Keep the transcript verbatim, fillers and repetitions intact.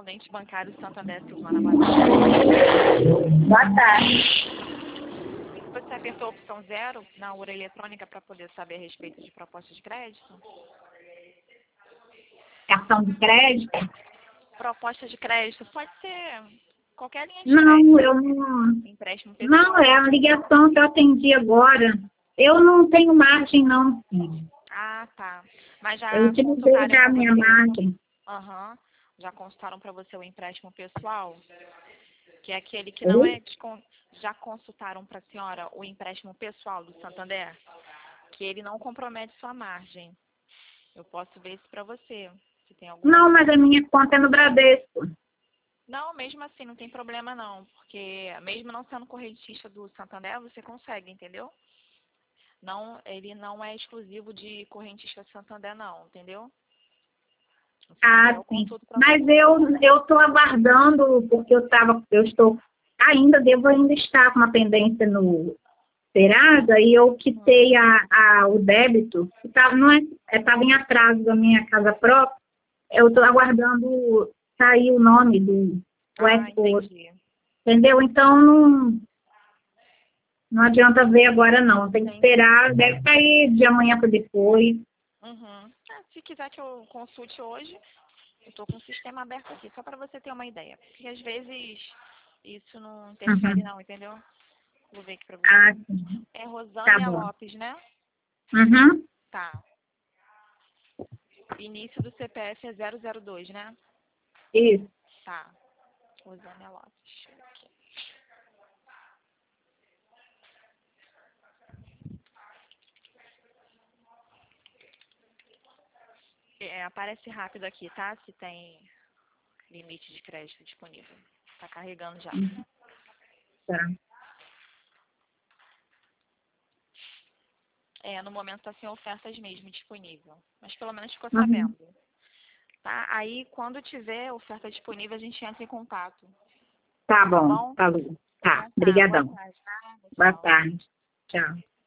correspondente bancário Santander Silvana. Boa tarde. Boa tarde. Você apertou a opção zero na urna eletrônica para poder saber a respeito de proposta de crédito? Cartão de crédito? Proposta de crédito pode ser qualquer linha de Não, crédito. eu não. Empréstimo pessoal. Não, é a ligação que eu atendi agora. Eu não tenho margem, não, filho. Ah, tá. Mas já Eu utilizei consultaram já pra a minha você? margem. Aham. Já consultaram para você o empréstimo pessoal? Que é aquele que não Oi? é descon... Já consultaram para a senhora o empréstimo pessoal do Santander? Que ele não compromete sua margem. Eu posso ver isso para você. Se tem alguma... Não, mas a minha conta é no Bradesco. Não, mesmo assim, não tem problema não. Porque mesmo não sendo correntista do Santander, você consegue, entendeu? Não, ele não é exclusivo de correntista do Santander, não, entendeu? Se quiser, Ah, eu sim. consulto pra Mas você. eu eu estou aguardando, porque eu tava, eu estou ainda, devo ainda estar com uma pendência no Serasa e eu quitei a, a, o débito, que tava, não é, estava em atraso da minha casa própria. Eu estou aguardando sair o nome do, do Ah, esposo, entendi. entendeu? Então não, não adianta ver agora não, tem que Entendi. esperar, deve sair de amanhã para depois. Uhum. Ah, se quiser que eu consulte hoje, eu estou com o sistema aberto aqui, só para você ter uma ideia. Porque às vezes isso não interfere Uhum. não, entendeu? Vou ver aqui para Ah, você. sim. É Tá Rosânia bom. Lopes, né? Uhum. Tá. Início do C P F é zero zero dois, né? Isso. Tá. Rosânia Lopes. Aqui. É, aparece rápido aqui, tá? Se tem limite de crédito disponível. Tá carregando já. Uhum. Tá. É, no momento tá sem ofertas mesmo disponível. Mas pelo menos ficou Uhum. sabendo. Tá? Aí, quando tiver oferta disponível, a gente entra em contato. Tá Tá bom, bom? tá bom. Tá, Então tá. Boa brigadão. tarde. Tá? Boa Tchau. tarde. Tchau.